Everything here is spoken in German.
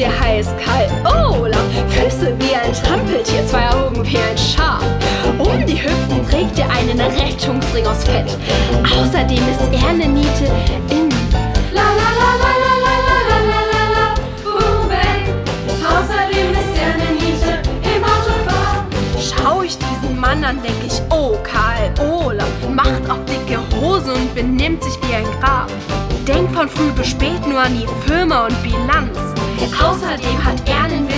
der heißt Karl Olaf. Füße wie ein Trampeltier, 2 Augen wie ein Schaf. Um die Hüften trägt er einen Rettungsring aus Fett. Außerdem ist er eine Niete in La la la la la la la la la la Boom bang. Außerdem ist er eine Niete im Autofahren. Schau ich diesen Mann an, denk ich, oh, Karl Olaf macht auch dicke Hose und benimmt sich wie ein Graf. Denkt von früh bis spät nur an die Firma und Bilanz. Außerdem hat er einen